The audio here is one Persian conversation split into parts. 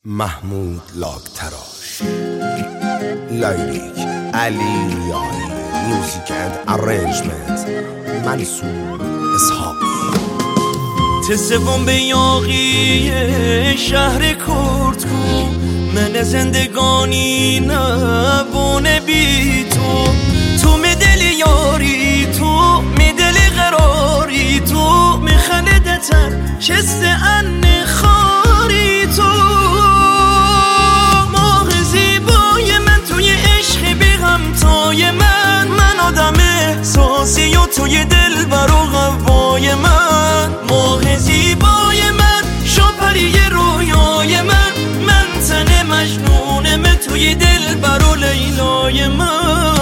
محمود لاکتراش، لیریک علی ریایی، میوزیک اند ارنجمنت منصور اسحاقی. تسوم به یاقی شهر کرد کو من زندگانی نبونه بی تو می دل یاری، تو می دل قراری، تو می خلدتر چست ان خاری، تو ماه زیبای من توی عشق بی همتای من آدم احساسی و توی دل برو قوای من، ماه زیبای من شاپری رویای من تن مجنونم توی دل برو لیلای من.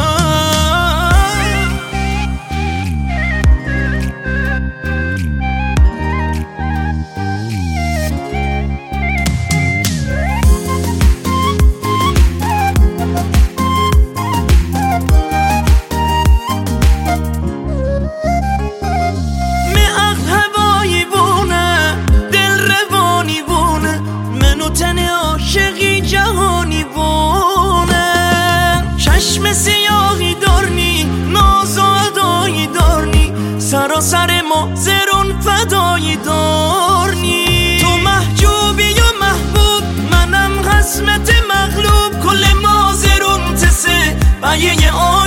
عاشقی جهانی بونه چشم سیاهی دارنی، ناز و ادایی دارنی، سراسر ما زرون فدایی دارنی، تو محجوبی یا محبوب منم قسمت مغلوب، کل ما زرون تسه بیه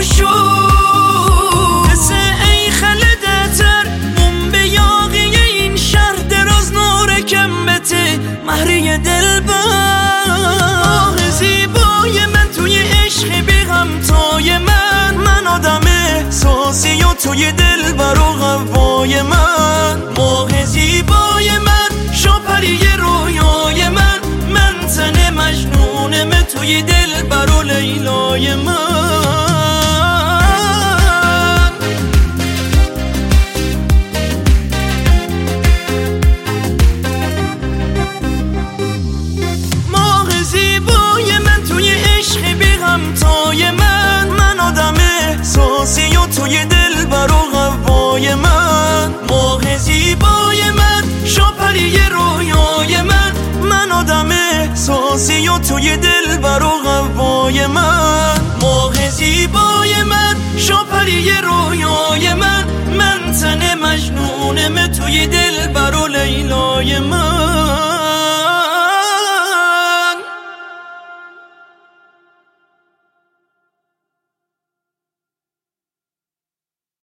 آشوب تسه ای خلدتر مون به یاقی این شهر دراز نور کم بته مهری دل ماه زیبای من توی عشق بی همتای من آدم احساسی و توی دل برو قوای من، ماه زیبای من شاپری رویای من تن مجنونم توی دل برو لیلای من. من آدم احساسی و توی دل برو قوای من، ماه زیبای من شاپری رویای من آدم احساسی و توی دل برو قوای من، ماه زیبای من شاپری رویای من تن مجنونم توی دل برو لیلای من.